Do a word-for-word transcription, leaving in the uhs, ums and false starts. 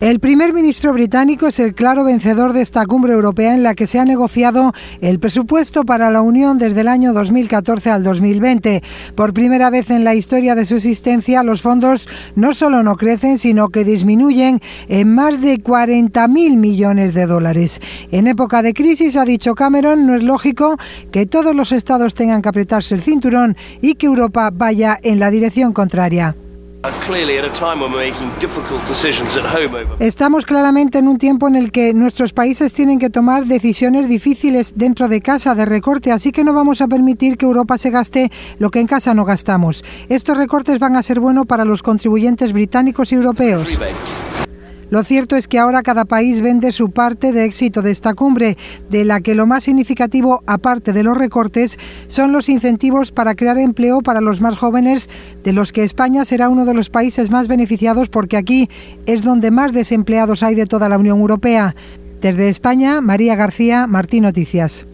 El primer ministro británico es el claro vencedor de esta cumbre europea en la que se ha negociado el presupuesto para la Unión desde el año dos mil catorce al dos mil veinte. Por primera vez en la historia de su existencia, los fondos no solo no crecen, sino que disminuyen en más de cuarenta mil millones de dólares. En época de crisis, ha dicho Cameron, no es lógico que todos los estados tengan que apretarse el cinturón y que Europa vaya en la dirección contraria. Estamos claramente en un tiempo en el que nuestros países tienen que tomar decisiones difíciles dentro de casa de recorte, así que no vamos a permitir que Europa se gaste lo que en casa no gastamos. Estos recortes van a ser buenos para los contribuyentes británicos y europeos. Lo cierto es que ahora cada país vende su parte de éxito de esta cumbre, de la que lo más significativo, aparte de los recortes, son los incentivos para crear empleo para los más jóvenes, de los que España será uno de los países más beneficiados porque aquí es donde más desempleados hay de toda la Unión Europea. Desde España, María García, Martín Noticias.